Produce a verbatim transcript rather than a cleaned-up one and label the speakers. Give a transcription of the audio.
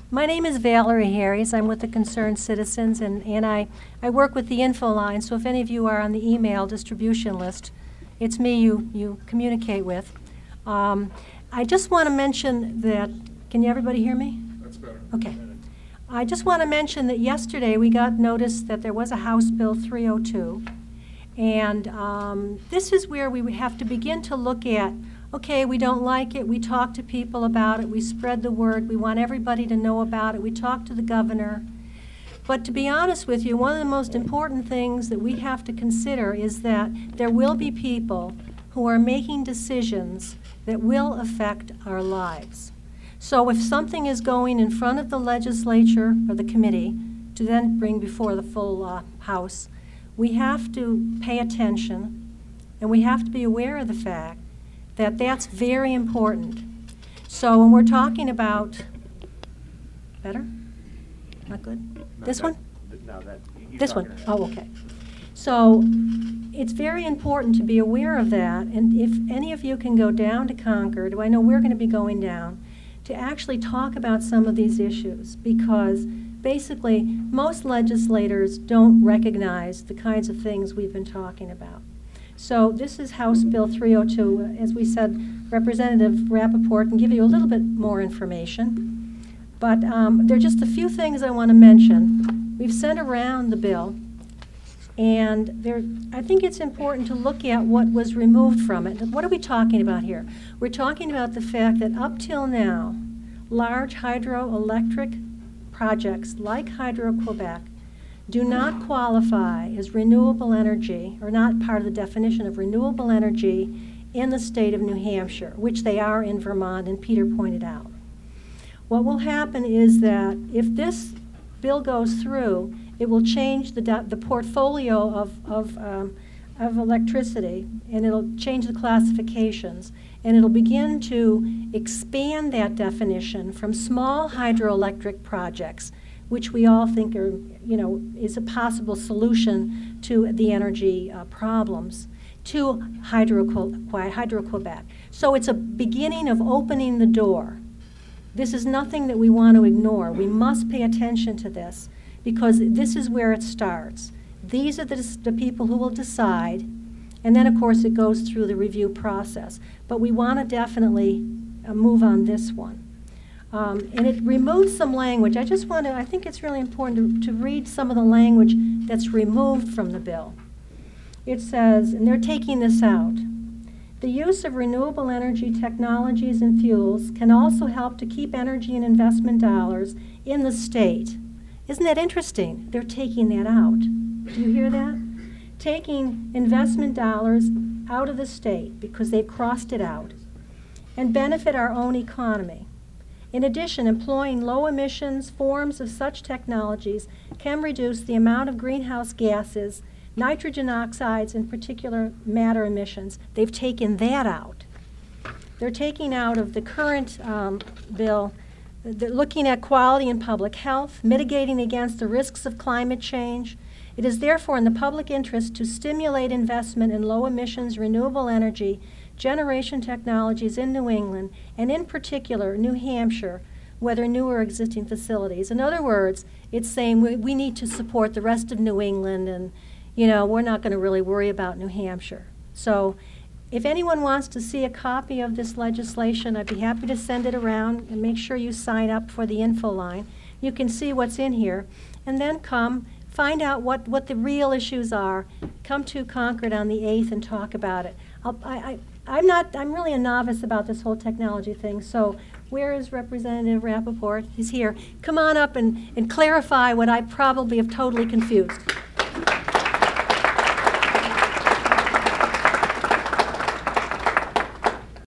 Speaker 1: My name is Valerie Harries. I'm with the Concerned Citizens, and, and I, I work with the info line, so if any of you are on the email distribution list, it's me you, you communicate with. Um, I just want to mention that, can you everybody hear me?
Speaker 2: That's better.
Speaker 1: Okay. I just want to mention that yesterday we got notice that there was a House Bill three oh two, and um, this is where we would have to begin to look at, okay, we don't like it, we talk to people about it, we spread the word, we want everybody to know about it, we talk to the governor. But to be honest with you, one of the most important things that we have to consider is that there will be people who are making decisions that will affect our lives. So if something is going in front of the legislature or the committee to then bring before the full uh, House, we have to pay attention, and we have to be aware of the fact that that's very important. So when we're talking about, better? Not good?
Speaker 3: No,
Speaker 1: This
Speaker 3: that,
Speaker 1: one?
Speaker 3: No, that. you
Speaker 1: This
Speaker 3: talking
Speaker 1: one?
Speaker 3: about-
Speaker 1: Oh, okay. So it's very important to be aware of that, and if any of you can go down to Concord, I know we're going to be going down, to actually talk about some of these issues, because basically most legislators don't recognize the kinds of things we've been talking about. So this is House Bill three oh two. As we said, Representative Rappaport can give you a little bit more information. But um, there are just a few things I want to mention. We've sent around the bill, and there, I think it's important to look at what was removed from it. What are we talking about here? We're talking about the fact that up till now, large hydroelectric projects like Hydro-Quebec do not qualify as renewable energy, or not part of the definition of renewable energy in the state of New Hampshire, which they are in Vermont, and Peter pointed out. What will happen is that if this bill goes through, it will change the, the portfolio of, of, um, of electricity, and it'll change the classifications, and it'll begin to expand that definition from small hydroelectric projects, which we all think are, you know, is a possible solution to the energy uh, problems, to Hydro-Quebec. So it's a beginning of opening the door. This is nothing that we want to ignore. We must pay attention to this, because this is where it starts. These are the, the people who will decide, and then of course it goes through the review process. But we want to definitely uh, move on this one. Um, and it removes some language. I just want to, I think it's really important to, to read some of the language that's removed from the bill. It says, and they're taking this out, the use of renewable energy technologies and fuels can also help to keep energy and investment dollars in the state. Isn't that interesting? They're taking that out. Do you hear that? Taking investment dollars out of the state because they've crossed it out, and benefit our own economy. In addition, employing low emissions forms of such technologies can reduce the amount of greenhouse gases, nitrogen oxides, and particulate matter emissions. They've taken that out. They're taking out of the current um, bill. They're looking at quality and public health, mitigating against the risks of climate change. It is therefore in the public interest to stimulate investment in low emissions renewable energy generation technologies in New England, and in particular New Hampshire, whether new or existing facilities. In other words, it's saying we, we need to support the rest of New England, and you know, we're not going to really worry about New Hampshire. So if anyone wants to see a copy of this legislation, I'd be happy to send it around, and make sure you sign up for the info line. You can see what's in here, and then come find out what, what the real issues are. Come to Concord on the eighth and talk about it. I'll, I, I, I'm not, I'm really a novice about this whole technology thing, so where is Representative Rappaport? He's here. Come on up and, and clarify what I probably have totally confused.